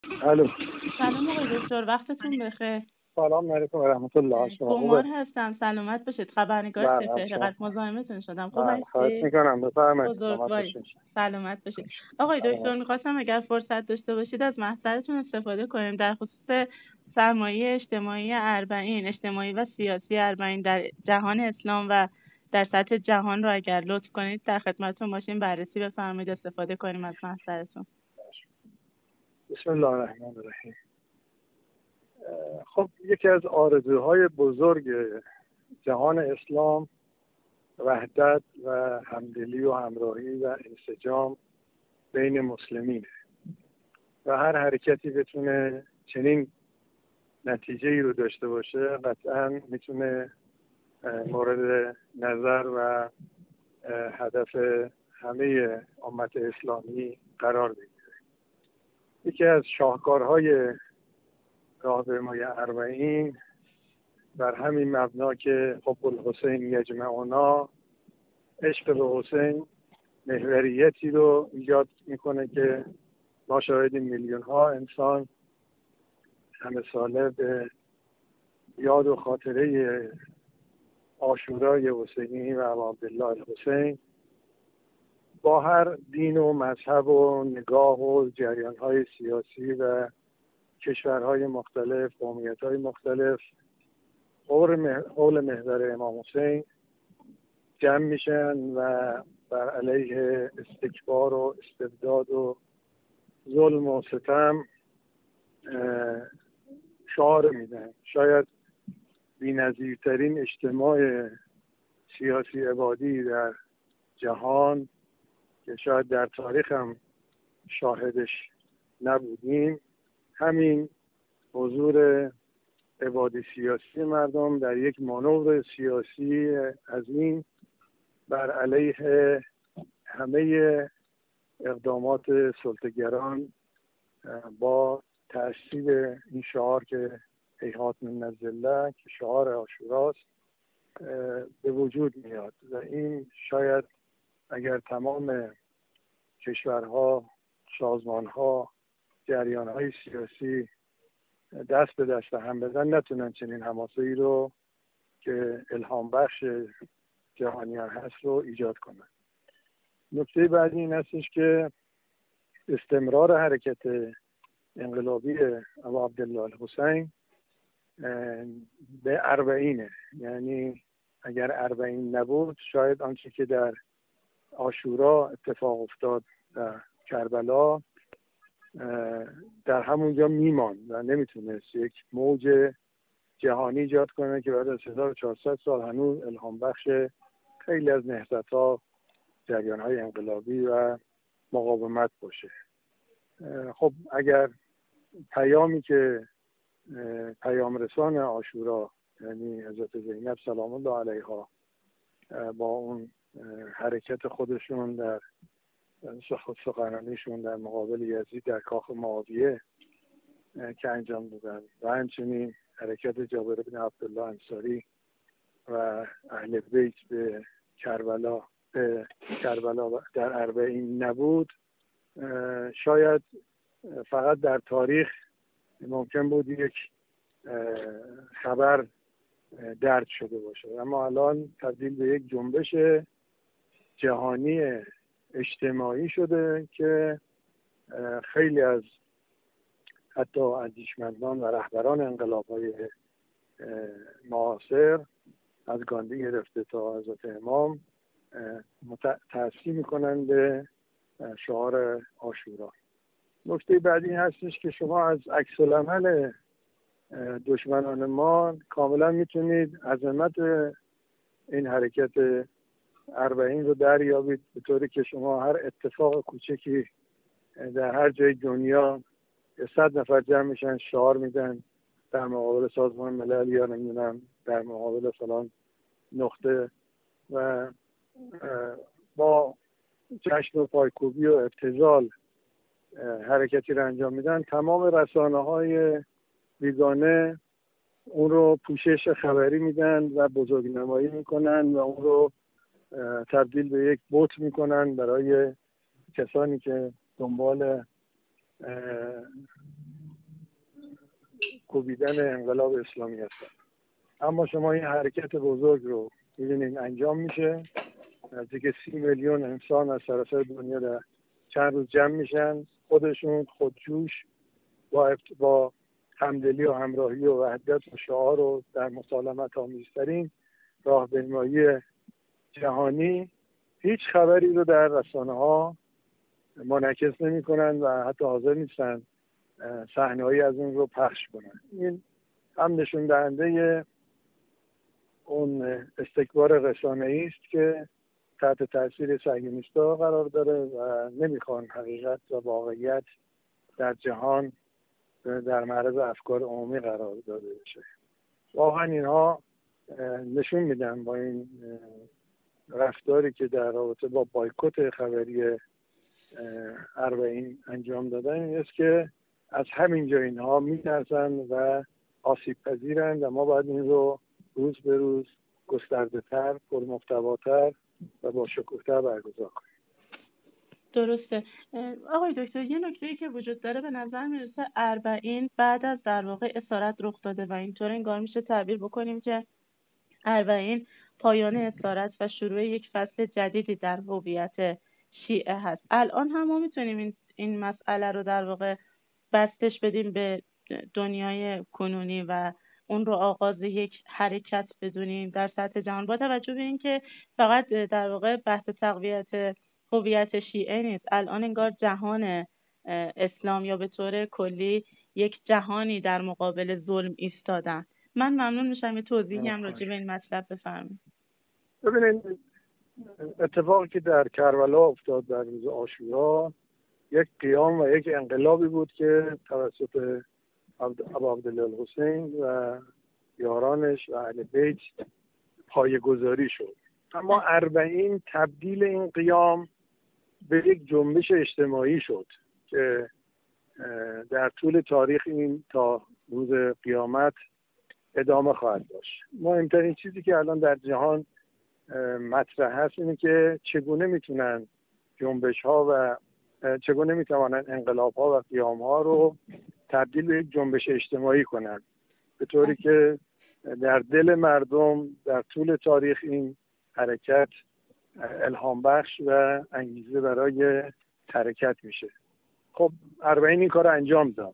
الو. سلام آقای دکتر، وقتتون بخیر. سلام علیکم و رحمت الله. شما گمار خوبه؟ هستم، سلامت باشید. خبرنگار سپهر قد مزاحمتون شدم. خوب خواهش هستی؟ میکنم، بفرمایید. سلامت بزرگواری. باشید. سلامت باشید. آقای دکتر، میخواستم اگر فرصت داشته باشید از محضرتون استفاده کنیم در خصوص سرمایه اجتماعی اربعین، اجتماعی و سیاسی اربعین در جهان اسلام و در سطح جهان را اگر لطف کنید در خدمتتون باشیم، بررسی بفرمایید، استفاده کنیم از محضرتون. بسم الله الرحمن الرحیم. خب یکی از آرزوهای بزرگ جهان اسلام وحدت و همدلی و همراهی و انسجام بین مسلمینه و هر حرکتی بتونه چنین نتیجه‌ای رو داشته باشه قطعاً میتونه مورد نظر و هدف همه امت اسلامی قرار بگیره. یکی از شاهکارهای راهپیمایی اربعین بر همین مبنا که حب الحسین یجمعنا، عشق به حسین محوریتی رو ایجاد میکنه که ما شاهدیم میلیون ها انسان همه ساله به یاد و خاطره عاشورای حسینی و ابا عبدالله الحسین با هر دین و مذهب و نگاه و جریان‌های سیاسی و کشورهای مختلف، قومیت‌های مختلف حول محور امام حسین جمع میشن و بر علیه استکبار و استبداد و ظلم و ستم شعار میدن. شاید بی‌نظیرترین اجتماع سیاسی عبادی در جهان که شاید در تاریخ هم شاهدش نبودیم، همین حضور عبادی سیاسی مردم در یک مانور سیاسی عظیم بر علیه همه اقدامات سلطه‌گران با تأسیس این شعار که هیهات من نزله که شعار عاشوراست به وجود میاد و این شاید اگر تمام کشورها، سازمانها، جریانهای سیاسی دست به دست هم بدن نتونن چنین حماسه‌ای رو که الهام بخش جهانیان هست رو ایجاد کنن. نکته بعدی این هستش که استمرار حرکت انقلابی ابا عبدالله الحسین به اربعینه، یعنی اگر اربعین نبود شاید آنچه که در عاشورا اتفاق افتاد در کربلا در همونجا میمان و نمیتونست یک موج جهانی ایجاد کنه که بعد از 1400 سال هنوز الهام بخش خیلی از نهضت‌ها، جریان‌های انقلابی و مقاومت باشه. خب اگر پیامی که پیام رسان عاشورا یعنی حضرت زینب سلام الله علیها با اون حرکت خودشون در سخنرانیشون در مقابل یزید در کاخ معاویه که انجام دادن و همچنین حرکت جابر بن عبدالله انصاری و اهل بیت به کربلا در اربعین نبود، شاید فقط در تاریخ ممکن بود یک خبر درد شده باشه، اما الان تبدیل به یک جنبش جهانی اجتماعی شده که خیلی از حتی اندیشمندان و رهبران انقلاب‌های معاصر از گاندی گرفته تا حضرت امام تأثیر میکنن به شعار عاشورا. نکته بعدی هستش که شما از عکس العمل دشمنان ما کاملا میتونید عظمت این حرکت اربعین رو دریابید، به طوری که شما هر اتفاق کوچکی در هر جای دنیا 100 نفر جمع میشن شعار میدن در مقابل سازمان ملل یا نمیدونم در مقابل فلان نقطه و با جشن و پایکوبی و ابتذال حرکتی رو انجام میدن. تمام رسانه‌های بیگانه اون رو پوشش خبری میدن و بزرگنمایی میکنن و اون رو تبدیل به یک بوت میکنن برای کسانی که دنبال کوبیدن انقلاب اسلامی هستند. اما شما این حرکت بزرگ رو می‌بینید انجام میشه، نزدیک 30 میلیون انسان از سراسر دنیا در چند روز جمع میشن، خودشون خودجوش با همدلی و همراهی و وحدت و شعار و در مسالمت آمیزترین راهپیمایی جهانی هیچ خبری رو در رسانه‌ها منعکس نمی‌کنن و حتی حاضر نیستن صحنه‌ای از اون رو پخش کنن. این هم نشون دهنده اون استکبار رسانه‌ای است که تحت تاثیر صهیونیست‌ها قرار داره و نمیخوان حقیقت و واقعیت در جهان در معرض افکار عمومی قرار داده بشه. واقعا اینها نشون میدن با این رفتاری که در رابطه با بایکوت خبری اربعین انجام دادن این است که از همینجا اینها میترسن و آسیب پذیرند و ما باید این رو روز به روز گسترده تر، پرمحتواتر و با شکوه‌تر برگزار کنیم. درسته. آقای دکتر، یه نکته‌ای که وجود داره به نظر میرسه اربعین بعد از در واقع اسارت رخ داده و اینطور انگار میشه تعبیر بکنیم که اربعین پایان اسارت و شروع یک فصل جدیدی در هویت شیعه هست. الان هم ما میتونیم این مسئله رو در واقع بستش بدیم به دنیای کنونی و اون رو آغاز یک حرکت بدونیم در سطح جهان، با توجه به اینکه فقط در واقع بحث تقویت هویت شیعه نیست، الان انگار جهان اسلام یا به طور کلی یک جهانی در مقابل ظلم ایستادن. من ممنون میشم یه توضیحی هم راجع به این مطلب بفرمایید. ببینید، اتفاقی که در کربلا افتاد در روز عاشورا یک قیام و یک انقلابی بود که توسط ابا عبدالله الحسین و یارانش و اهل بیت پایه‌گذاری شد. اما اربعین تبدیل این قیام به یک جنبش اجتماعی شد که در طول تاریخ این تا روز قیامت ادامه خواهد داشت. مهمترین چیزی که الان در جهان مطرح هست اینه که چگونه میتونن جنبش ها و چگونه میتوانن انقلاب ها و قیام ها رو تبدیل به یک جنبش اجتماعی کنن، به طوری که در دل مردم در طول تاریخ این حرکت الهام بخش و انگیزه برای حرکت میشه. خب اربعین این کار انجام داد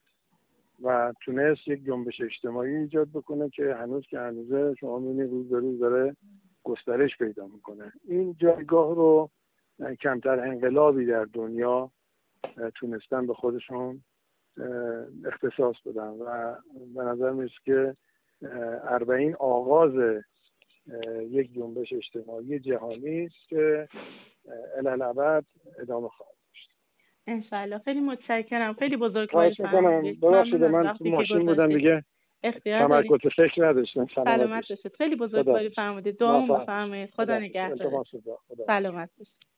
و تونست یک جنبش اجتماعی ایجاد بکنه که هنوزه شما می‌بینید روز به روز داره گسترش پیدا میکنه. این جایگاه رو کمتر انقلابی در دنیا تونستن به خودشون اختصاص بدن و به نظر میاد که اربعین آغاز یک جنبش اجتماعی جهانی است که الالعبد ادامه خواهد داشت. انشالله. خیلی متشکرم. خیلی بزرگواری فرمودید. ببخشید من تو ماشین بودم دیگه. تمرکز فکر نداشتم. سلامت باشید. خیلی بزرگواری فرمودید. دعا بفرمایید. خدا نگهدار. سلامت باشید.